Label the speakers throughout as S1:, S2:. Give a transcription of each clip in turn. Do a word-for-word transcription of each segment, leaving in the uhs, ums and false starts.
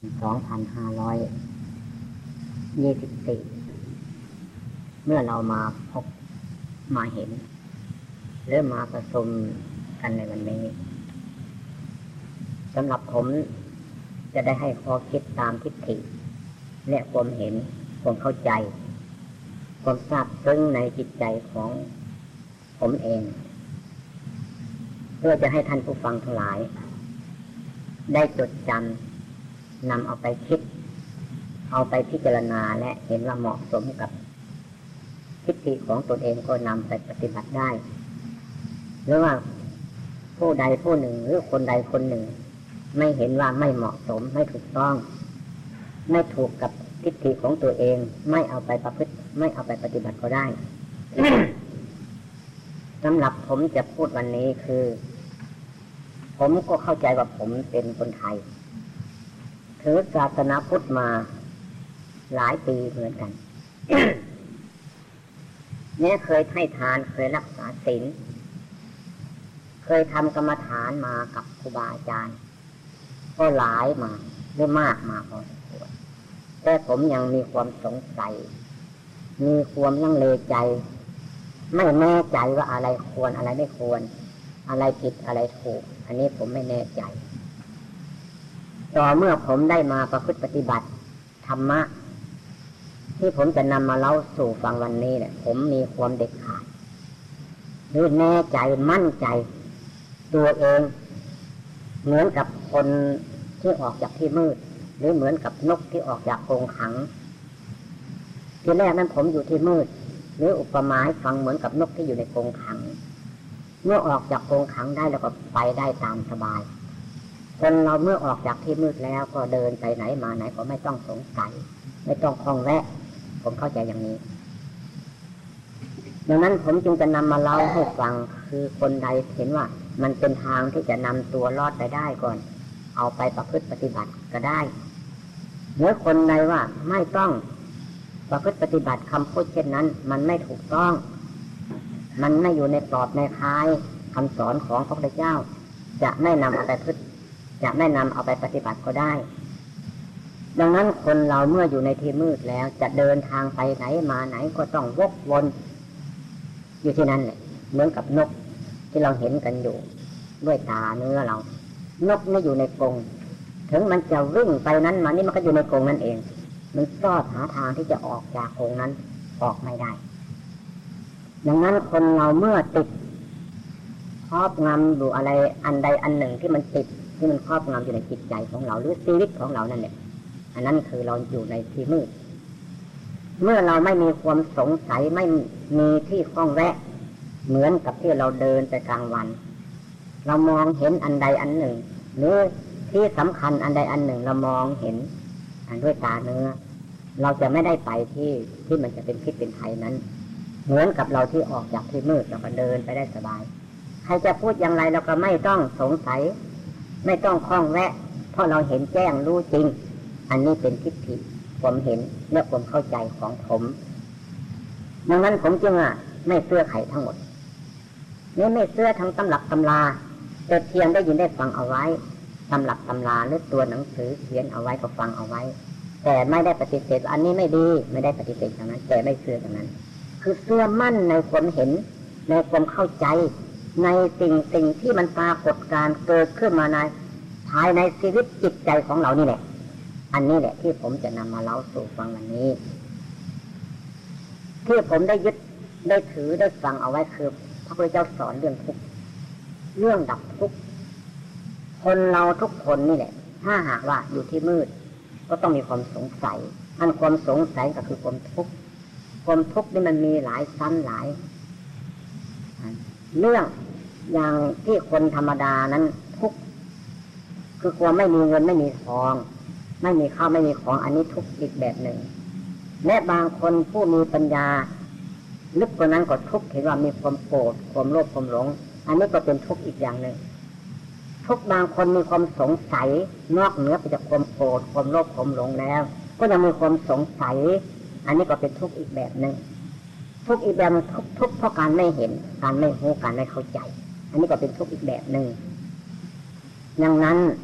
S1: สองพันห้าร้อยยี่สิบสี่เมื่อเรามาพบมาเห็นหรือมาประชุมกันในวันนี้สำหรับผมจะได้ให้ข้อคิดตามทิฏฐิและความเห็นความเข้าใจความทราบซึ้งในจิตใจของผมเองเพื่อจะให้ท่านผู้ฟังทั้งหลายได้จดจำนำเอาไปคิดเอาไปพิจารณาและเห็นว่าเหมาะสมกับทิฏฐิของตนเองก็นำไปปฏิบัติได้หรือว่าผู้ใดผู้หนึ่งหรือคนใดคนหนึ่งไม่เห็นว่าไม่เหมาะสมไม่ถูกต้องไม่ถูกกับทิฏฐิของตัวเองไม่เอาไปประพฤติไม่เอาไปปฏิบัติก็ได้ สำหรับผมจะพูดวันนี้คือผมก็เข้าใจว่าผมเป็นคนไทยถือศาสนาพุทธมาหลายปีเหมือนกัน เนี่ยเคยให้ทานเคยรักษาศีลเคยทำกรรมฐานมากับครูบาอาจารย์ก็หลายมาหรือมากมาพอสมควรแต่ผมยังมีความสงสัยมีความลังเลใจไม่แน่ใจว่าอะไรควรอะไรไม่ควรอะไรผิดอะไรถูกอันนี้ผมไม่แน่ใจต่อเมื่อผมได้มาประพฤติปฏิบัติธรรมะที่ผมจะนำมาเล่าสู่ฟังวันนี้เนี่ยผมมีความเด็ดขาดหรือแน่ใจมั่นใจตัวเองเหมือนกับคนที่ออกจากที่มืดหรือเหมือนกับนกที่ออกจากกรงขังทีแรกนั้นผมอยู่ที่มืดหรืออุปมาให้ฟังเหมือนกับนกที่อยู่ในกรงขังเมื่อออกจากกรงขังได้แล้วก็ไปได้ตามสบายคนเราเมื่อออกจากที่มืดแล้วก็เดินไปไหนมาไหนก็ไม่ต้องสงสัยไม่ต้องคล้องแวะผมเข้าใจอย่างนี้ดังนั้นผมจึงจะนำมาเล่าให้ฟังคือคนใดเห็นว่ามันเป็นทางที่จะนำตัวรอดไปได้ก่อนเอาไปประพฤติปฏิบัติก็ได้หรือคนใดว่าไม่ต้องประพฤติปฏิบัติคำพูดเช่นนั้นมันไม่ถูกต้องมันไม่อยู่ในกรอบในคายคำสอนของพระพุทธเจ้าจะไม่นำเอาไปพฤติจะไม่นำเอาไปปฏิบัติก็ได้ดังนั้นคนเราเมื่ออยู่ในที่มืดแล้วจะเดินทางไปไหนมาไหนก็ต้องวกวนอยู่ที่นั่นแหละเหมือนกับนกที่เราเห็นกันอยู่ด้วยตาเนื้อเรานกไม่อยู่ในกรงถึงมันจะวิ่งไปนั้นมานี่มันก็อยู่ในกรงนั่นเองมันก็หาทางที่จะออกจากกรงนั้นออกไม่ได้ดังนั้นคนเราเมื่อติดครอบงำอยู่อะไรอันใดอันหนึ่งที่มันติดที่มันครอบงำอยู่ในจิตใจของเราหรือชีวิตของเรานั่นแหละอันนั้นคือเราอยู่ในที่มืดเมื่อเราไม่มีความสงสัยไม่มีที่คล้องแวะเหมือนกับที่เราเดินไปกลางวันเรามองเห็นอันใดอันหนึ่งหรือที่สำคัญอันใดอันหนึ่งเรามองเห็นด้วยตาเนื้อเราจะไม่ได้ไปที่ที่มันจะเป็นพิษเป็นภัยนั้นเหมือนกับเราที่ออกจากที่มืดเราก็เดินไปได้สบายใครจะพูดอย่างไรเราก็ไม่ต้องสงสัยไม่ต้องคล้องแวะเพราะเราเห็นแจ้งรู้จริงอันนี้เป็นทิฏฐิผมเห็นและผมเข้าใจของผมดังนั้นผมจึงอ่ะไม่เชื่อใครทั้งหมดนี่ไม่เชื่อทั้งตำรับตำราแต่เพียงได้ยินได้ฟังเอาไว้ตำรับตำราหรือตัวหนังสือเขียนเอาไว้ก็ฟังเอาไว้แต่ไม่ได้ปฏิเสธอันนี้ไม่ดีไม่ได้ปฏิเสธอย่างนั้นแต่ไม่เชื่ออย่างนั้นคือเชื่อมั่นในความเห็นในความเข้าใจในสิ่งสิ่งที่มันปรากฏการเกิดขึ้นมาในภายในชีวิตจิตใจของเรานี่แหละอันนี้แหละที่ผมจะนำมาเล่าสู่ฟังวันนี้ที่ผมได้ยึดได้ถือได้ฟังเอาไว้คือพระพุทธเจ้าสอนเรื่องทุกข์เรื่องดับทุกข์คนเราทุกคนนี่แหละถ้าหากว่าอยู่ที่มืดก็ต้องมีความสงสัยอันความสงสัยก็คือความทุกข์ความทุกข์นี่มันมีหลายชั้นหลายเรื่องอย่างที่คนธรรมดานั้นทุกข์คือความไม่มีเงินไม่มีทองไม่มีข้าวไม่มีของอันนี้ทุกข์อีกแบบหนึ่งและบางคนผู้มีปัญญาลึกกว่านั้นก็ทุกข์เห็นว่ามีความโกรธความโลภความหลงอันนี้ก็เป็นทุกข์อีกอย่างหนึ่งทุกบางคนมีความสงสัยนอกเหนือไปจากความโกรธความโลภความหลงแล้วก็ยังมีความสงสัยอันนี้ก็เป็นทุกข์อีกแบบหนึ่งทุกข์อีกแบบทุกทุกข์เพราะการไม่เห็นการไม่รู้การไม่เข้าใจอันนี้ก็เป็นทุกข์อีกแบบหนึ่งดังนั้นค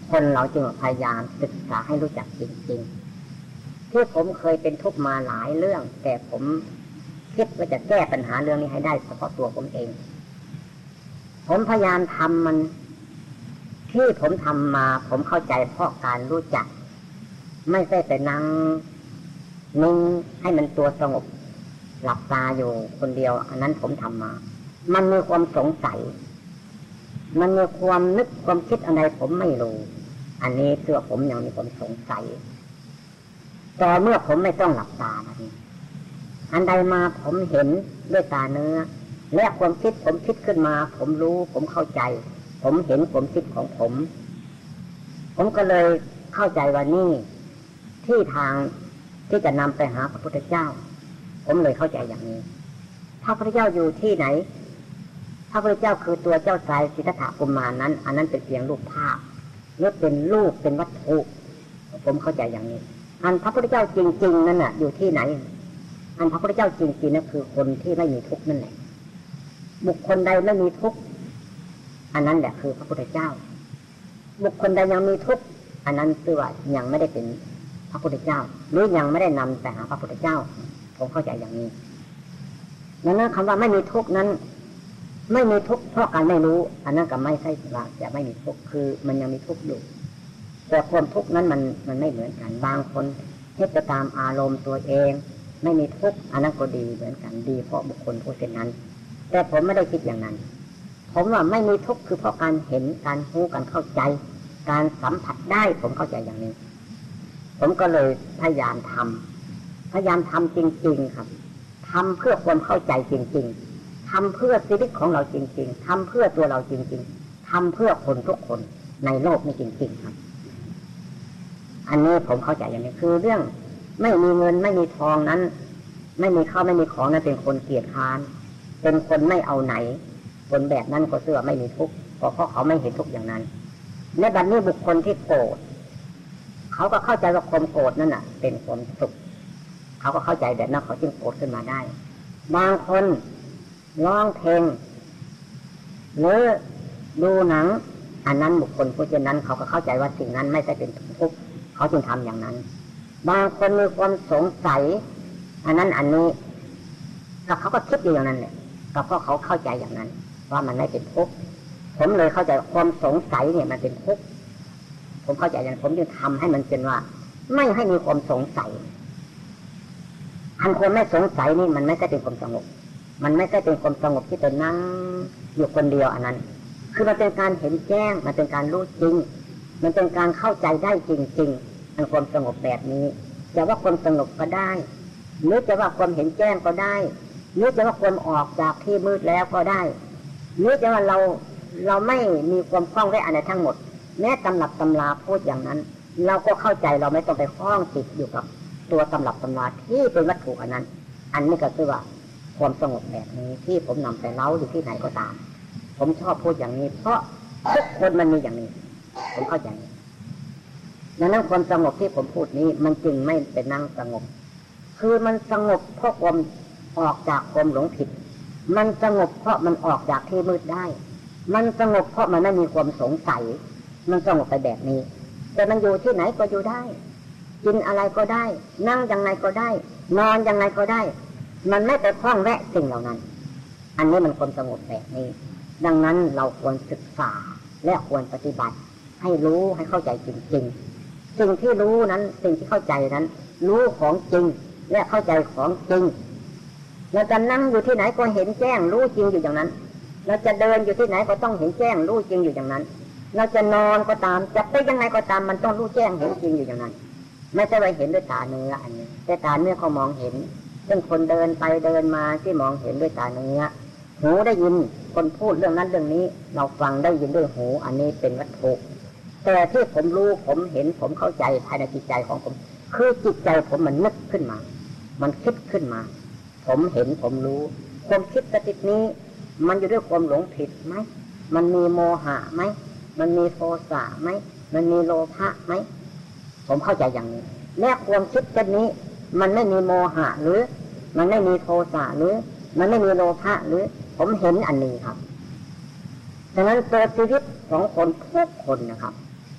S1: คนเราจึงพยายามศึกษาให้รู้จักจริงๆที่ผมเคยเป็นทุกข์มาหลายเรื่องแต่ผมคิดว่าจะแก้ปัญหาเรื่องนี้ให้ได้เฉพาะตัวผมเองผมพยายามทำมันที่ผมทำมาผมเข้าใจเพราะการรู้จักไม่ใช่แต่นั่งนิ่งให้มันตัวสงบหลับตาอยู่คนเดียวอันนั้นผมทำมามันมีความสงสัยมันมีความนึกความคิดอะไรผมไม่รู้อันนี้ตัวผมยังมีความสงสัยแต่เมื่อผมไม่ต้องหลับตานะนี่อันใดมาผมเห็นด้วยตาเนื้อและความคิดผมคิดขึ้นมาผมรู้ผมเข้าใจผมเห็นความคิดของผมผมก็เลยเข้าใจว่านี่ที่ทางที่จะนำไปหาพระพุทธเจ้าผมเลยเข้าใจอย่างนี้พระพุทธเจ้าอยู่ที่ไหนพระพุทธเจ้าคือตัวเจ้าชายสิทธัตถะกุมารนั้นอันนั้นเป็นเพียงรูปภาพหรือเป็นรูปเป็นวัตถุผมเข้าใจอย่างนี้อันพระพุทธเจ้าจริงๆนั่นน่ะอยู่ที่ไหนอันพระพุทธเจ้าจริงๆนั่นคือคนที่ไม่มีทุกข์นั่นแหละบุคคลใดไม่มีทุกข์อันนั้นแหละคือพระพุทธเจ้าบุคคลใดยังมีทุกข์อันนั้นคือว่ายังไม่ได้เป็นพระพุทธเจ้าหรือยังไม่ได้นำไปหาพระพุทธเจ้าผมเข้าใจอย่างนี้ดังนั้นคำว่าไม่มีทุกข์นั้นไม่มีทุกข์เพราะการไม่รู้อันนั้นก็ไม่ใช่ว่าจะไม่มีทุกข์คือมันยังมีทุกข์อยู่แต่ความทุกข์นั้นมันมันไม่เหมือนกันบางคนเทศตามอารมณ์ตัวเองไม่มีทุกข์อันนั้นก็ดีเหมือนกันดีเพราะบุคคลผู้เช่นนั้นแต่ผมไม่ได้คิดอย่างนั้นผมว่าไม่มีทุกข์คือเพราะการเห็นการรู้การเข้าใจการสัมผัสได้ผมเข้าใจอย่างนี้ผมก็เลยพยายามทำพยายามทำจริงๆครับทำเพื่อความเข้าใจจริงๆทำเพื่อชีวิตของเราจริงๆทำเพื่อตัวเราจริงๆทำเพื่อคนทุกคนในโลกนี้จริงๆครับอันนี้ผมเข้าใจอย่างนี้คือเรื่องไม่มีเงินไม่มีทองนั้นไม่มีข้าวไม่มีของนั้นเป็นคนเกียจคร้านเป็นคนไม่เอาไหนคนแบบนั้นก็เสื่อไม่มีทุกข์เพราะเขาไม่เห็นทุกข์อย่างนั้นในบัดนี้บุคคลที่โกรธเขาก็เข้าใจว่าความโกรธนั่นน่ะเป็นความสุขเขาก็เข้าใจแบบนั้นเขาจึงโกรธขึ้นมาได้บางคนร้องเพลงหรือดูหนังอันนั้นบุคคลผู้เช่นนั้นเขาก็เข้าใจว่าสิ่งนั้นไม่ใช่เป็นทุกข์เขาจึงทำอย่างนั้นบางคนมีความสงสัยอันนั้นอันนี้ก็เขาก็คิดอยู่อย่างนั้นแหละก็เพราะเขาเข้าใจอย่างนั้นว่ามันไม่เป็นทุกข์ผมเลยเข้าใจความสงสัยเนี่ยมันเป็นทุกข์ผมเข้าใจอย่างนั้นผมจึงทำให้มันเป็นว่าไม่ให้มีความสงสัยอันคนไม่สงสัยนี่มันไม่ใช่เป็นความสงบมันไม่ใช่เป็นความสงบที่จะนั่งอยู่คนเดียวอันนั้นคือมันเป็นการเห็นแจ้งมันเป็นการรู้จริงมันเป็นการเข้าใจได้จริงๆอันความสงบแบบนี้จะว่าความสงบก็ได้หรือจะว่าความเห็นแจ้งก็ได้หรือจะว่าความออกจากที่มืดแล้วก็ได้หรือจะว่าเราเราไม่มีความคล้องแวะอะไรทั้งหมดแม้ตำรับตำราพูดอย่างนั้นเราก็เข้าใจเราไม่ต้องไปคล้องติดอยู่กับตัวตำรับตำราที่เป็นวัตถุอันนั้นอันนี้ก็คือว่าความสงบแบบนี้ที่ผมนำไปเล่าอยู่ที่ไหนก็ตามผมชอบพูดอย่างนี้เพราะทุกคนมันมีอย่างนี้ผมเข้าใจดังนั้นความสงบที่ผมพูดนี้มันจึงไม่เป็นนั่งสงบคือมันสงบเพราะความออกจากความหลงผิดมันสงบเพราะมันออกจากที่มืดได้มันสงบเพราะมันไม่มีความสงสัยมันสงบไปแบบนี้แต่มันอยู่ที่ไหนก็อยู่ได้กินอะไรก็ได้นั่งยังไงก็ได้นอนยังไงก็ได้มันไม่ไปคล้องแวะสิ่งเหล่านั้นอันนี้มันความสงบแบบนี้ดังนั้นเราควรศึกษาและควรปฏิบัติให้รู้ให้เข้าใจจริงๆสิ่งที่รู้นั้นสิ่งที่เข้าใจนั้นรู้ของจริงและเข้าใจของจริงเราจะนั่งอยู่ที่ไหนก็เห็นแจ้งรู้จริงอยู่อย่างนั้นเราจะเดินอยู่ที่ไหนก็ต้องเห็นแจ้งรู้จริงอยู่อย่างนั้นเราจะนอนก็ตามจะไปยังไงก็ตามมันต้องรู้แจ้งเห็นจริงอยู่อย่างนั้นไม่ใช่ไปเห็นด้วยตาเนื้ออันนี้แต่ตาเนื้อเขามองเห็นเช่นคนเดินไปเดินมาที่มองเห็นด้วยตาเนื้อหูได้ยินคนพูดเรื่องนั้นเรื่องนี้เราฟังได้ยินด้วยหูอันนี้เป็นวัตถุแต่ที่ผมรู้ผมเห็นผมเข้าใจภายในจิตใจของผมคือจิตใจผมมันนึกขึ้นมามันคิดขึ้นมาผมเห็นผมรู้ความคิดกระติดนี้มันอยู่ด้วยความหลงผิดไหมมันมีโมหะไหมมันมีโทสะไหมมันมีโลภะไหมผมเข้าใจอย่างนี้แม้ความคิดชนิดนี้มันไม่มีโมหะหรือมันไม่มีโทสะหรือมันไม่มีโลภะหรือผมเห็นอันนี้ครับฉะนั้นตัวชีวิตของคนทุกคนนะครับ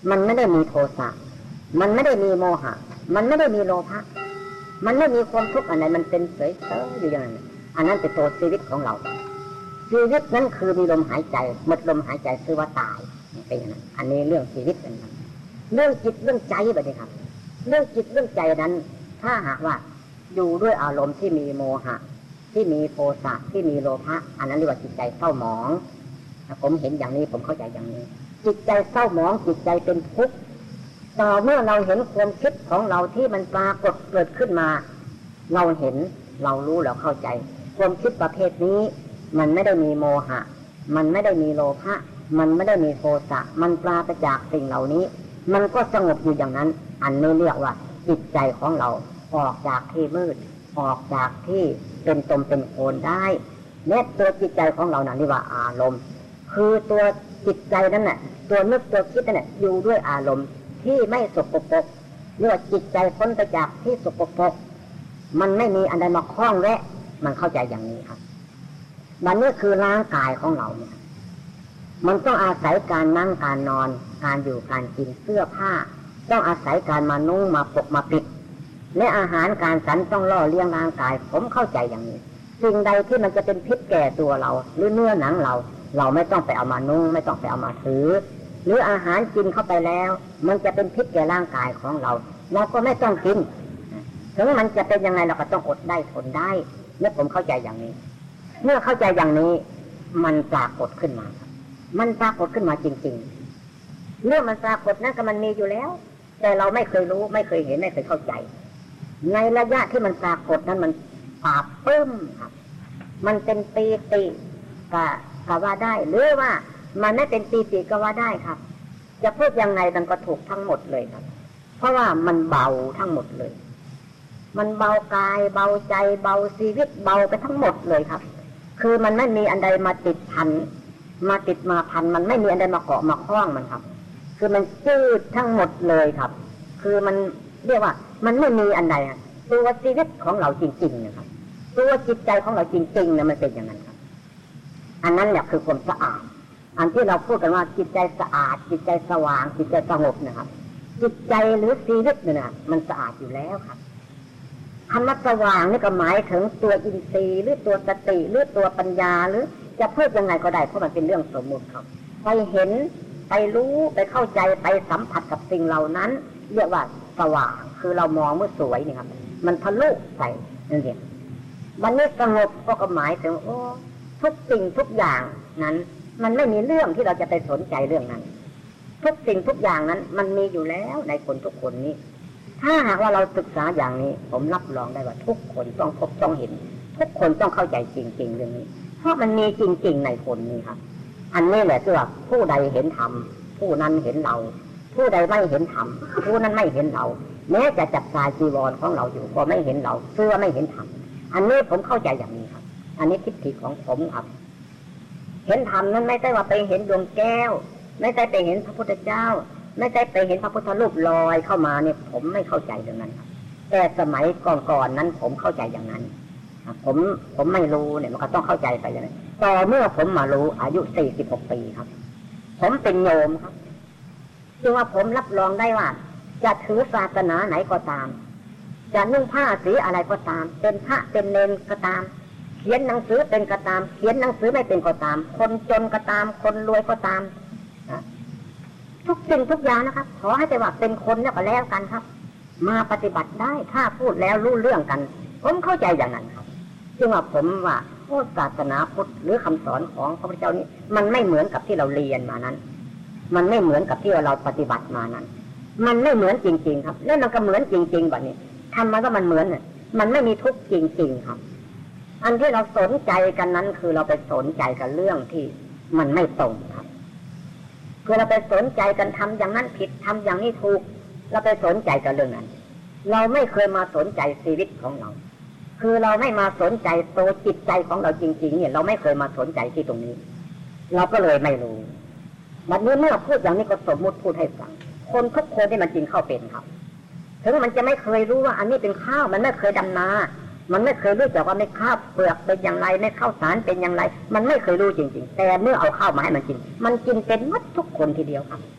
S1: มันไม่ได้มีโทสะมันไม่ได้มีโมหะมันไม่ได้มีโลภะมันไม่มีความทุกข์อะไรมันเป็นเฉยๆอยู่อย่างนั้นอันนั้นเป็นตัวชีวิตของเราชีวิตนั้นคือมีลมหายใจหมดลมหายใจคือว่าตายเป็นอย่างนั้นอันนี้เรื่องชีวิตเป็นอย่างนั้นเรื่องจิตเรื่องใจแบบนี้ครับเรื่องจิตเรื่องใจนั้นถ้าหากว่าอยู่ด้วยอารมณ์ที่มีโมหะที่มีโทสะที่มีโลภะอันนั้นเรียกว่าจิตใจเศร้าหมองผมเห็นอย่างนี้ผมเข้าใจอย่างนี้จิตใจเศร้าหมองจิตใจเป็นทุกข์ต่อเมื่อเราเห็นความคิดของเราที่มันปรากฏเกิดขึ้นมาเราเห็นเรารู้เราเข้าใจความคิดประเภทนี้มันไม่ได้มีโมหะมันไม่ได้มีโลภะมันไม่ได้มีโทสะมันปราศจากสิ่งเหล่านี้มันก็สงบอยู่อย่างนั้นอันนี้เรียกว่าจิตใจของเราออกจากที่มืดออกจากที่เป็นตมเป็นโคนได้และตัวจิตใจของเรานั้นเรียกว่าอารมณ์คือตัวจิตใจนั้นน่ะตัวนึกตัวคิดนั่นน่ะอยู่ด้วยอารมณ์ที่ไม่สกปรกเรียกว่าจิตใจพ้นไปจากที่สกปรกมันไม่มีอันใดมาคล้องแวะมันเข้าใจอย่างนี้ครับมันนี่คือร่างกายของเราเนี่ยมันต้องอาศัยการนั่งการนอนการอยู่การกินเสื้อผ้าต้องอาศัยการมานุ่งมาปกมาปิดและอาหารการสันต้องล่อเลี้ยงร่างกายผมเข้าใจอย่างนี้สิ่งใดที่มันจะเป็นพิษแก่ตัวเราหรือเนื้อหนังเราเราไม่ต้องไปเอามานุ่งไม่ต้องไปเอามาถือหรืออาหารกินเข้าไปแล้วมันจะเป็นพิษแก่ร่างกายของเราเราก็ไม่ต้องกินถึงมันจะเป็นยังไงเราก็ต้องอดได้ทนได้เมื่อผมเข้าใจอย่างนี้เมื่อเข้าใจอย่างนี้มันปรากฏขึ้นมามันปรากฏขึ้นมาจริงๆเรื่องมันปรากฏนั้นก็มันมีอยู่แล้วแต่เราไม่เคยรู้ไม่เคยเห็นไม่เคยเข้าใจในระยะที่มันปรากฏนั้นมันปราบปลื้มครับมันเป็นปีติก็ก็ว่าได้หรือว่ามันไม่เป็นปีติก็ว่าได้ครับจะพูดยังไงมันก็ถูกทั้งหมดเลยครับเพราะว่ามันเบาทั้งหมดเลยมันเบากายเบาใจเบาชีวิตเบาไปทั้งหมดเลยครับคือมันไม่มีอันใดมาติดพันมาติดมาพันมันไม่มีอันใดมาเกาะมาคล้องมันครับคือมันจืดทั้งหมดเลยครับคือมันเรียกว่ามันไม่มีอันใดตัวชีวิตของเราจริงๆนะครับตัวจิตใจของเราจริงๆเนี่ยมันเป็นอย่างนั้นครับอันนั้นแหละคือความสะอาดอันที่เราพูดกันว่าจิตใจสะอาดจิตใจสว่างจิตใจสงบนะครับจิตใจหรือชีวิตเนี่ยนะมันสะอาดอยู่แล้วครับคำว่าสว่างนี่ก็หมายถึงตัวอินทรีย์หรือตัวสติหรือตัวปัญญาหรือจะพูดยังไงก็ได้เพราะมันเป็นเรื่องสมมุติครับไปเห็นไปรู้ไปเข้าใจไปสัมผัสกับสิ่งเหล่านั้นเรียกว่าสว่างคือเรามองเมื่อสวยนี่ครับมันทะลุใส่นั่นเองมันนี่สงบก็หมายถึงโอ้ทุกสิ่งทุกอย่างนั้นมันไม่มีเรื่องที่เราจะไปสนใจเรื่องนั้นทุกสิ่งทุกอย่างนั้นมันมีอยู่แล้วในคนทุกคนนี้ถ้าหากว่าเราศึกษาอย่างนี้ผมรับรองได้ว่าทุกคนต้องพบต้องเห็นทุกคนต้องเข้าใจจริงๆเรื่องนี้เพราะมันมีจริงๆในคนนี้ครับอันนี้แหละคือว่าผู้ใดเห็นธรรมผู้นั้นเห็นเราผู้ใดไม่เห็นธรรมผู้นั้นไม่เห็นเราแม้จะจับสายจีวรของเราอยู่ก็ไม่เห็นเราเชื่อไม่เห็นธรรมอันนี้ผมเข้าใจอย่างนี้ครับอันนี้ทิฏฐิของผมครับเห็นธรรมนั้นไม่ใช่ว่าไปเห็นดวงแก้วไม่ใช่ไปเห็นพระพุทธเจ้าไม่ใช่ไปเห็นพระพุทธรูปลอยเข้ามาเนี่ยผมไม่เข้าใจเรื่องนั้นครับแต่สมัยก่อนๆนั้นผมเข้าใจอย่างนั้นผมผมไม่รู้เนี่ยมันก็ต้องเข้าใจไปอย่างนั้นต่อเมื่อผมมารู้อายุสี่สิบหกปีครับผมเป็นโยมครับจึงว่าผมรับรองได้ว่าจะถือศาสนาไหนก็ตามจะนุ่งผ้าสีอะไรก็ตามเป็นพระเป็นเณรก็ตามเขียนหนังสือเป็นก็ตามเขียนหนังสือไม่เป็นก็ตามคนจนก็ตามคนรวยก็ตามทุกสิ่งทุกอย่างนะครับขอให้แต่ว่าเป็นคนแล้วก็แล้วกันครับมาปฏิบัติได้ถ้าพูดแล้วรู้เรื่องกันผมเข้าใจอย่างนั้นครับจึงว่าผมว่าพุทธศาสนาพุทธหรือคำสอนของพระพุทธเจ้านี้มันไม่เหมือนกับที่เราเรียนมานั้นมันไม่เหมือนกับที่เราปฏิบัติมานั้นมันไม่เหมือนจริงๆครับแล้วมันก็เหมือนจริงๆแบบนี้ทำมาก็มันเหมือนเนี่ยมันไม่มีทุกข์จริงๆครับอันที่เราสนใจกันนั้นคือเราไปสนใจกับเรื่องที่มันไม่ตรงครับคือเราไปสนใจกันทำอย่างนั้นผิดทำอย่างนี้ถูกเราไปสนใจกับเรื่องนั้นเราไม่เคยมาสนใจชีวิตของเราคือเราไม่มาสนใจตัวจิตใจของเราจริงๆเนี่ยเราไม่เคยมาสนใจที่ตรงนี้เราก็เลยไม่รู้วันนี้เมื่อพูดอย่างนี้ก็สมมติพูดให้ฟังคนทุกคนที่มันกินข้าวเป็นครับถึงมันจะไม่เคยรู้ว่าอันนี้เป็นข้าวมันไม่เคยดำนามันไม่เคยรู้จักว่าไม่ข้าวเปลือกเป็นอย่างไรไม่ข้าวสารเป็นอย่างไรมันไม่เคยรู้จริงๆแต่เมื่อเอาข้าวมาให้มันกินมันกินเป็นหมดทุกคนทีเดียวครับ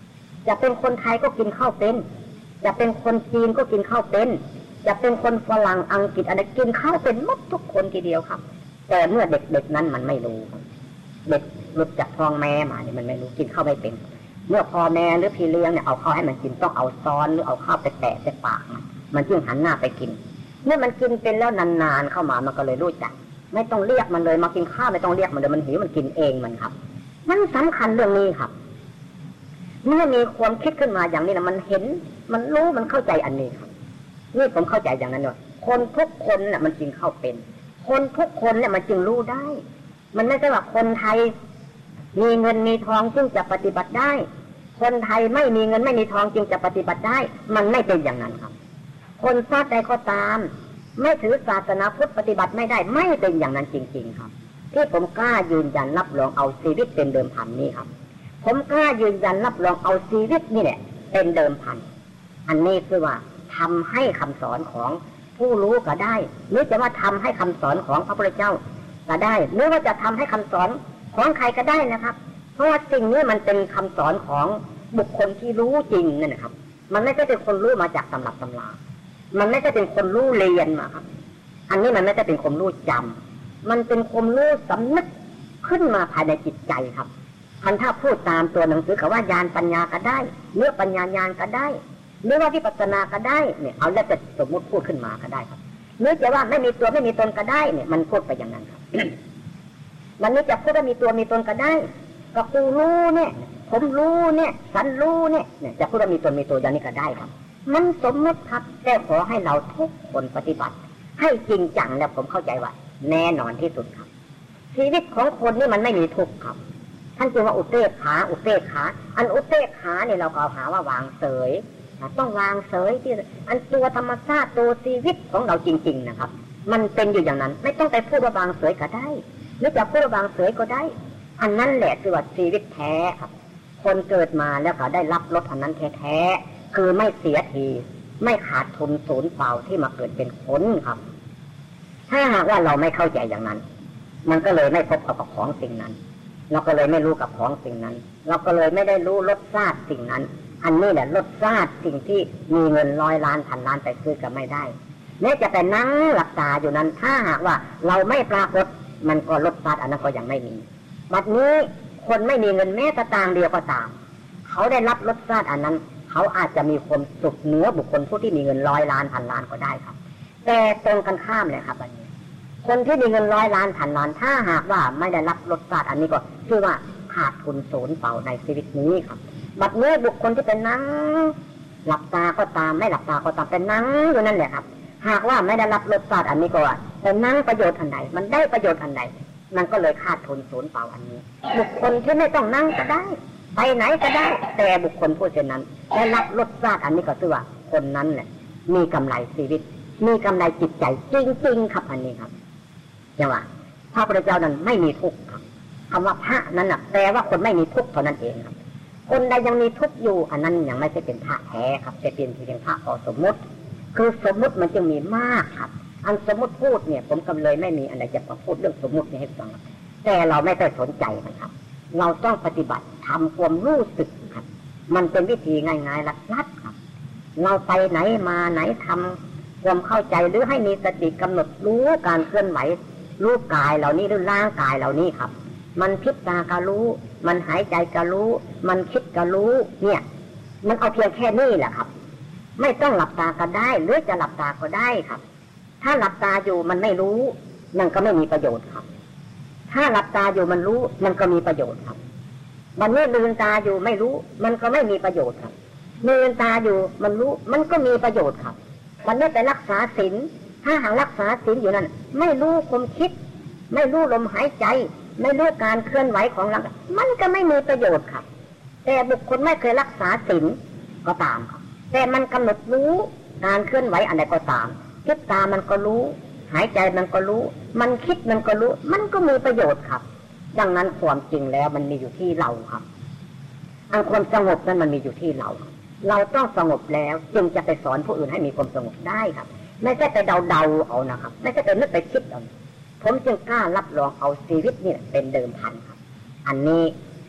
S1: จะเป็นคนไทยก็กินข้าวเป็นจะเป็นคนจีนก็กินข้าวเป็นจะเป็นคนฝรั่งอังกฤษอะไรกินข้าวเป็นหมดทุกคนทีเดียวครับแต่เมื่อเด็กๆนั้นมันไม่รู้เด็กหลุดจากท้องแม่มาเนี่ยมันไม่รู้กินข้าวไม่เป็นเมื่อพ่อแม่หรือพี่เลี้ยงเนี่ยเอาข้าวให้มันกินต้องเอาซ้อนหรือเอาข้าวไปแตะใส่ปากมันมันจึงหันหน้าไปกินเมื่อมันกินเป็นแล้วนานๆเข้ามามันก็เลยรู้จักไม่ต้องเรียกมันเลยมากินข้าวไม่ต้องเรียกมันเลยมันหิวมันกินเองมันครับนั่นสำคัญเรื่องนี้ครับเมื่อมีความคิดขึ้นมาอย่างนี้นะมันเห็นมันรู้มันเข้าใจอันนี้ครับนี่ผมเข้าใจอย่างนั้นว่าคนทุกคนน่ะมันจึงเข้าเป็นคนทุกคนเนี่ยมันจึงรู้ได้มันไม่ใช่ว่าคนไทยมีเงินมีทองจึงจะปฏิบัติได้คนไทยไม่มีเงินไม่มีทองจึงจะปฏิบัติได้มันไม่เป็นอย่างนั้นครับคนชาติใดก็ตามไม่ถือศาสนาพุทธปฏิบัติไม่ได้ไม่เป็นอย่างนั้นจริงๆครับที่ผมกล้ายืนยันรับรองเอาชีวิตเป็นเดิมพันนี่ครับผมกล้ายืนยันรับรองเอาชีวิตนี่แหละเป็นเดิมพันอันนี้คือว่าทำให้คำสอนของผู้รู้ก็ได้หรือจะว่าทำให้คำสอนของพระพุทธเจ้าก็ได้หรือว่าจะทำให้คำสอนของใครก็ได้นะครับเพราะว่าสิ่งนี้มันเป็นคำสอนของบุคคลที่รู้จริงนั่นนะครับมันไม่ใช่เป็นคนรู้มาจากตำรับตำรามันไม่ใช่เป็นคนรู้เรียนมาครับอันนี้มันไม่ใช่เป็นความรู้จำมันเป็นความรู้สำนึกขึ้นมาภายในจิตใจครับคันถ้าพูดตามตัวหนังสือเขาว่าญาณปัญญาก็ได้เนื้อปัญญาญาณก็ได้หรือว่าวิปัสสนาก็ได้เนี่ยเอาแล้วจะสมมติพูดขึ้นมาก็ได้ครับหรือจะว่าไม่มีตัวไม่มีตนก็ได้เนี่ยมันพูดไปอย่างนั้นครับ มันนี่จะพูดว่ามีตัวมีตนก็ได้ก็กูรู้เนี่ยผมรู้เนี่ยฉันรู้เนี่ยเนี่ยจะพูดว่ามีตนมีตัวอย่างนี้ก็ได้ครับมันสมมติครับแต่ขอให้เราทุกคนปฏิบัติให้จริงจังแล้วผมเข้าใจว่าแน่นอนที่สุดครับชีวิตของคนนี่มันไม่มีทุกข์ครับท่านจึงว่าอุเบกขาอุเบกขาอันอุเบกขาเนี่ยเราก็หาว่าวางเฉยต้องวางเฉยที่อันตัวธรรมชาติตัวชีวิตของเราจริงๆนะครับมันเป็นอยู่อย่างนั้นไม่ต้องไปพูดว่าวางเฉยก็ได้หรือจะพูดว่าวางเฉยก็ได้อันนั้นแหละคือว่าชีวิตแท้ครับคนเกิดมาแล้วก็ได้รับรสอันนั้นแท้ๆคือไม่เสียทีไม่ขาดทุนสูญเปล่าที่มาเกิดเป็นคนครับถ้าหากว่าเราไม่เข้าใจอย่างนั้นมันก็เลยไม่พบกับของสิ่งนั้นเราก็เลยไม่รู้กับของสิ่งนั้นเราก็เลยไม่ได้รู้รสชาติสิ่งนั้นอันนี้แหละรสชาติสิ่งที่มีเงินร้อยล้านพันล้านไปซื้อก็ไม่ได้แม้จะแต่นั่งหลับตาอยู่นั้นถ้าหากว่าเราไม่ปรากฏมันก็รสชาติอันนั้นก็ยังไม่มีบัดนี้คนไม่มีเงินแม้แต่ต่างเดียวก็ตามเขาได้รับรสชาติอันนั้นเขาอาจจะมีความสุขเหนือบุคคลผู้ที่มีเงินร้อยล้านพันล้านก็ได้ครับแต่ตรงกันข้ามเลยครับอันนี้คนที่มีเงินร้อยล้านพันล้านถ้าหากว่าไม่ได้รับรสชาติอันนี้ก็คือว่าขาดทุนสูญเปล่าในชีวิตนี้ครับบัดนี้บุคคลที่เป็นนั่งหลับตาก็ตามไม่หลับตาก็ตามเป็นนั่งอยู่นั่นแหละครับหากว่าไม่ได้รับรสชาติอันนี้ก็ว่าแต่นั่งประโยชน์อันใดมันได้ประโยชน์อันใดมันก็เลยขาดทุนสูญเปล่าอันนี้บุคคลที่ไม่ต้องนั่งก็ได้ไปไหนก็ได้แต่บุคคลผู้เช่นนั้นได้รับรสชาติอันนี้ก็คือว่าคนนั้นแหละมีกำไรชีวิตมีกำไรจิตใจจริงๆครับอันนี้ครับอย่างว่าพระพุทธเจ้านั้นไม่มีทุกข์ครับคำว่าพระนั้นน่ะแปลว่าคนไม่มีทุกข์เท่านั้นเองครับคนใดยังมีทุกข์อยู่อันนั้นยังไม่ใช่เป็นพระแท้ครับจะเป็นเพียงพระพอสมมติคือสมมติมันจึงมีมากครับอันสมมติพูดเนี่ยผมก็เลยไม่มีอะไรจะมาพูดเรื่องสมมตินี้ให้ฟังแต่เราไม่ได้สนใจมันครับเราต้องปฏิบัติทำความรู้สึกครับมันเป็นวิธีง่ายๆลัดๆครับเราไปไหนมาไหนทำความเข้าใจหรือให้มีสติกำหนดรู้การเคลื่อนไหวรู้กายเหล่านี้หรือร่างกายเหล่านี้ครับมันพิจารณาก็รู้มันหายใจก็รู้มันคิดก็รู้เนี่ยมันเอาเพียงแค่นี้แหละครับไม่ต้องหลับตาก็ได้หรือจะหลับตาก็ได้ครับถ้าหลับตาอยู่มันไม่รู้มันก็ไม่มีประโยชน์ครับถ้าหลับตาอยู่มันรู้มันก็มีประโยชน์ครับมันเมื่อลืมตาอยู่ไม่รู้มันก็ไม่มีประโยชน์ครับลืมตาอยู่มันรู้มันก็มีประโยชน์ครับมันไม่ไปรักษาศีลถ้าหากรักษาศีลอยู่นั่นไม่รู้ความคิดไม่รู้ลมหายใจไม่รู้การเคลื่อนไหวของร่างกายมันก็ไม่มีประโยชน์ครับแต่บุคคลไม่เคยรักษาศีลก็ตามครับแต่มันกำหนดรู้การเคลื่อนไหวอันใดก็ตามคิดตามันก็รู้หายใจมันก็รู้มันคิดมันก็รู้มันก็มีประโยชน์ครับดังนั้นความจริงแล้วมันมีอยู่ที่เราครับอันความสงบนั้นมันมีอยู่ที่เราเราต้องสงบแล้วจึงจะไปสอนผู้อื่นให้มีความสงบได้ครับไม่ใช่ไปเดาๆเอานะครับไม่ใช่ไปนึกไปคิดเอาผมจึงกล้ารับรองเอาชีวิตนี่เป็นเดิมพันครับอันนี้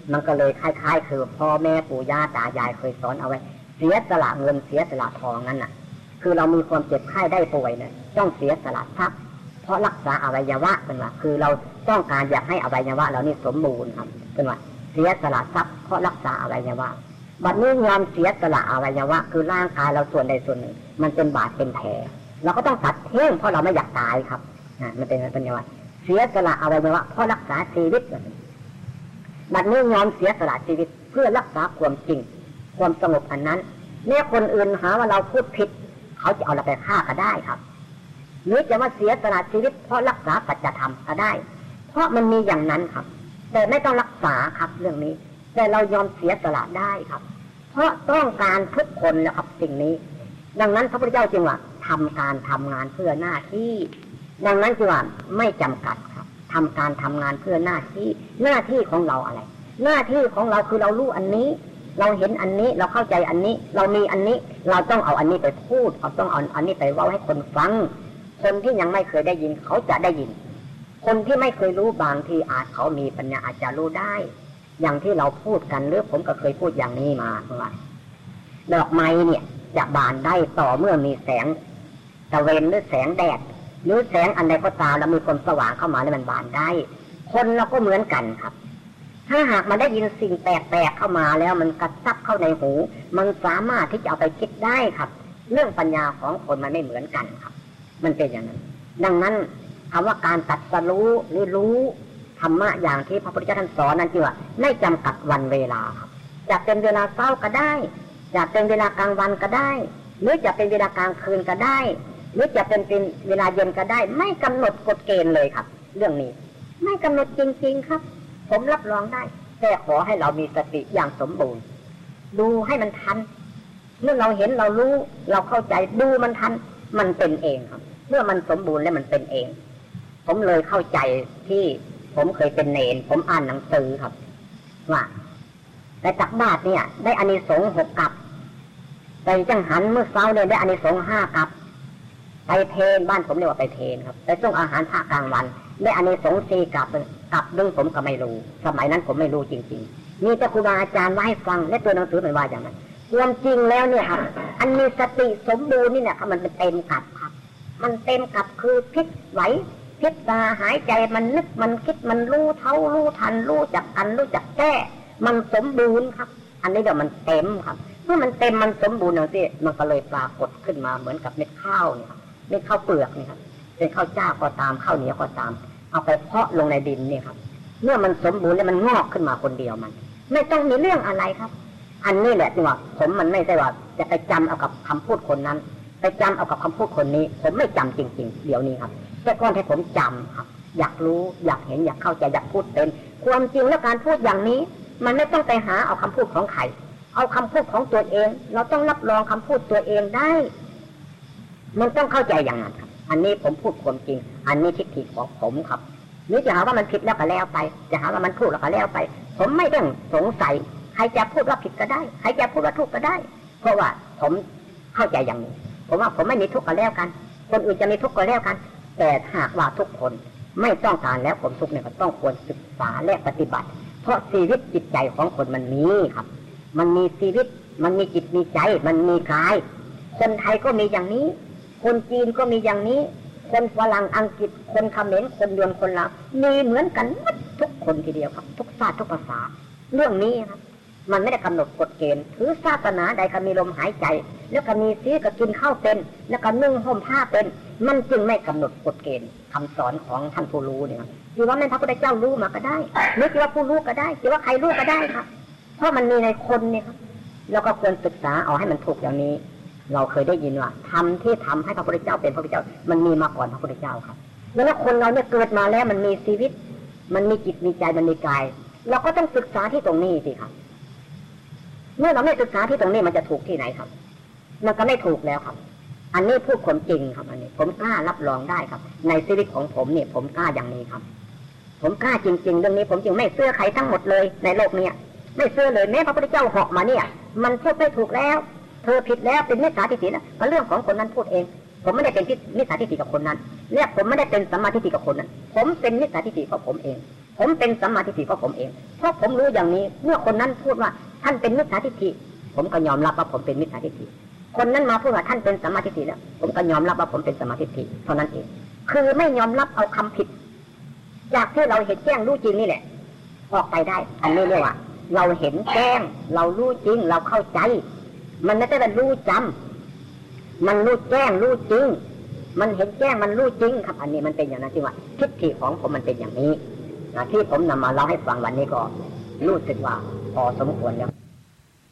S1: มันก็เลยคล้ายๆคือพ่อแม่ปู่ย่าตายายเคยสอนเอาไว้เสียสละเงินเสียสละทองนั้นน่ะคือเรามีความเจ็บไข้ได้ป่วยเนี่ยต้องเสียสละทรัพย์เพราะรักษาอวัยวะเป็นว่าคือเราต้องการอยากให้อวัยวะเรานี่สมบูรณ์ครับเป็นว่าเสียสละทรัพย์เพราะรักษาอวัยวะบัดนี้ยอมเสียสละอวัยวะคือร่างกายเราส่วนใดส่วนหนึ่งมันเป็นบาดเป็นแผลเราก็ต้องตัดทิ้งเพราะเราไม่อยากตายครับอ่ามันเป็นเป็นยังไงเสียสละอวัยวะเพราะรักษาชีวิตบัดนี้ยอมเสียสละชีวิตเพื่อรักษาความจริงความสงบอันนั้นแม้คนอื่นหาว่าเราพูดผิดเขาจะเอาเราไปฆ่าก็ได้ครับหรือจะว่าเสียสละชีวิตเพราะรักษาสัจธรรมก็ได้เพราะมันมีอย่างนั้นครับแต่ไม่ต้องรักษาครับเรื่องนี้แต่เรายอมเสียสละได้ครับเพราะต้องการทุกคนนะครับสิ่งนี้ดังนั้นพระพุทธเจ้าจึงว่าทำการทำงานเพื่อหน้าที่ดังนั้นจึงว่าไม่จำกัดครับทำการทำงานเพื่อหน้าที่หน้าที่ของเราอะไรหน้าที่ของเราคือเรารู้อันนี้เราเห็นอันนี้เราเข้าใจอันนี้เรามีอันนี้เราต้องเอาอันนี้ไปพูดเราต้องเอาอันนี้ไปเว้าให้คนฟังคนที่ยังไม่เคยได้ยินเขาจะได้ยินคนที่ไม่เคยรู้บางทีอาจเขามีปัญญาอาจจะรู้ได้อย่างที่เราพูดกันหรือผมก็เคยพูดอย่างนี้มาว่าดอกไม้เนี่ยจะบานได้ต่อเมื่อมีแสงตะเวนหรือแสงแดดหรือแสงอันใดก็ตามแล้วมีความสว่างเข้ามาแล้วมันบานได้คนเราก็เหมือนกันครับถ้าหากมันได้ยินสิ่งแปลกๆเข้ามาแล้วมันกระซับเข้าในหูมันสามารถที่จะเอาไปคิดได้ครับเรื่องปัญญาของคนมันไม่เหมือนกันครับมันเป็นอย่างนั้นดังนั้นคำว่าการตรัสรู้หรือรู้ธรรมะอย่างที่พระพุทธเจ้าท่านสอนนั้นจริงว่าไม่จำกัดวันเวลาครับจะเป็นเวลาเช้าก็ได้จะเป็นเวลากลางวันก็ได้หรือจะเป็นเวลากลางคืนก็ได้หรือจะเป็นเป็นเวลาเย็นก็ได้ไม่กำหนดกฎเกณฑ์เลยครับเรื่องนี้ไม่กำหนดจริงๆครับผมรับรองได้แต่ขอให้เรามีสติอย่างสมบูรณ์ดูให้มันทันเมื่อเราเห็นเรารู้เราเข้าใจดูมันทันมันเป็นเองครับเมื่อมันสมบูรณ์แล้วมันเป็นเองผมเลยเข้าใจที่ผมเคยเป็นเนรผมอ่านหนังสือครับว่าแต่ตักบาตรเนี่ยได้อานิสงส์หกกับไปจังหันเมื่อเช้าเนี่ยได้อานิสงส์ห้ากับไปเทนบ้านผมเรียกว่าไปเทนครับไปส่งอาหารภาคกลางวันได้อานิสงส์สี่กับกับดึงผมก็ไม่รู้สมัยนั้นผมไม่รู้จริงๆมีแต่ครูบาอาจารย์ว่าให้ฟังและตัวหนังสือมันว่าอย่างนั้นความจริงแล้วเนี่ยครับอันมีสติสมบูรณ์นี่เนี่ยมันเป็นเต็มกับครับมันเต็มกับคือพลิกไหวพิจารณาหายใจมันนึกมันคิดมันรู้เท่ารู้ทันรู้จักกันรู้จักแก้มันสมบูรณ์ครับอันนี้เดี๋ยวมันเต็มครับเมื่อมันเต็มมันสมบูรณ์อย่างที่มันก็เลยปรากฏขึ้นมาเหมือนกับเม็ดข้าวเนี่ยครับเม็ดข้าวเปลือกนี่ครับเป็นข้าวเจ้าก็ตามข้าวเหนียวก็ตามเอาไปเพาะลงในดินนี่ครับเมื่อมันสมบูรณ์แล้วมันงอกขึ้นมาคนเดียวมันไม่ต้องมีเรื่องอะไรครับอันนี้แหละที่ว่าผมมันไม่ใช่ว่าจะไปจำเอากับคำพูดคนนั้นไปจำเอากับคำพูดคนนี้ผมไม่จำจริงๆเดี๋ยวนี้ครับแต่ก่อนให้ผมจำครับอยากรู้อยากเห็นอยากเข้าใจอยากพูดเป็นความจริงแล้วการพูดอย่างนี้มันไม่ต้องไปหาเอาคำพูดของใครเอาคำพูดของตัวเองเราต้องรับรองคำพูดตัวเองได้มันต้องเข้าใจอย่างนั้นครับอันนี้ผมพูดความจริงอันนี้ทิฏฐิของผมครับหรือจะหาว่ามันผิดแล้วก็แล้วไปจะหาว่ามันถูกแล้วก็แล้วไปผมไม่ต้องสงสัยใครจะพูดว่าผิดก็ได้ใครจะพูดว่าถูกก็ได้เพราะว่าผมเข้าใจอย่างนี้ผมว่าผมไม่มีทุกข์ก็แล้วกันคนอื่นจะมีทุกข์ก็แล้วกันแต่หากว่าทุกคนไม่ต้องการแล้วผมทุกข์เนี่ยก็ต้องควรศึกษาและปฏิบัติเพราะชีวิตจิตใจของคนมันมีครับมันมีชีวิตมันมีจิตมีใจมันมีกายคนไทยก็มีอย่างนี้คนจีนก็มีอย่างนี้คนฝรั่งอังกฤษคนเขมรคนยวนคนลาวมีเหมือนกันทุกคนทีเดียวครับทุกชาติทุกภาษาเรื่องนี้ครับมันไม่ได้กำหนดกฎเกณฑ์ถือศาสนาใดก็มีลมหายใจแล้วก็มีซีก็กินข้าวเป็นแล้วก็นุ่งห่มผ้าเป็นมันจึงไม่กำหนดกฎเกณฑ์คำสอนของท่านผู้รู้เนี่ยคือว่าแม่พระพุทธเจ้ารู้มาก็ได้หรือว่าผู้รู้ก็ได้หรือว่าใครรู้ก็ได้ครับเพราะมันมีในคนเนี่ยครับแล้วก็ควรศึกษาเอาให้มันถูกอย่างนี้เราเคยได้ยินว่าทำที่ทำให้พระพุทธเจ้าเป็นพระพุทธเจ้ามันมีมาก่อนพระพุทธเจ้าครับแล้วคนเราเนี่ยเกิดมาแล้วมันมีชีวิตมันมีจิตมีใจมันมีกายเราก็ต้องศึกษาที่ตรงนี้สิครับเมื่อเราไม่ศึกษาที่ตรงนี้มันจะถูกที่ไหนครับมันก็ไม่ถูกแล้วครับอันนี้พูดความจริงครับอันนี้ผมกล้ารับรองได้ครับในชีวิตของผมเนี่ยผมกล้าอย่างนี้ครับผมกล้าจริงๆเรื่องนี้ผมจึงไม่เชื่อใครทั้งหมดเลยในโลกเนี้ยไม่เชื่อเลยแม้พระพุทธเจ้าเหาะมาเนี่ยมันพูดไม่ถูกแล้วเธอผิดแล้วเป็นมิจฉาทิฏฐินะเพราะเรื่องของคนนั้นพูดเองผมไม่ได้เป็นมิจฉาทิฏฐิกับคนนั้นและผมไม่ได้เป็นสัมมาทิฏฐิกับคนนั้นผมเป็นมิจฉาทิฏฐิของผมเองผมเป็นสัมมาทิฏฐิของผมเองเพราะผมรู้อย่างนี้เมื่อคนนั้นพูดว่าท่านเป็นมิจฉาทิฏฐิผมก็ยอมรับว่าผมเป็นมิจฉาทิฏฐิคนนั้นมาพูดว่าท่านเป็นสัมมาทิฏฐิแล้วผมก็ยอมรับว่าผมเป็นสัมมาทิฏฐิเท่านั้นเองคือไม่ยอมรับเอาคำผิดจากที่เราเห็นแจ้งรู้จริงนี่แหละออกไปได้อันนี้เรียกว่าเราเห็นแจ้งเรารู้จริงเราเข้าใจมันไม่ใช่เป็นรู้จำมันรู้แจ้งรู้จริงมันเห็นแจ้งมันรู้จริงครับอันนี้มันเป็นอย่างนั้นที่ว่าทิฏฐิของผมมันเป็นอย่างนี้ที่ผมนำมาเล่าให้ฟังวันนี้ก็รู้สึกว่าพอสมควรแล้ว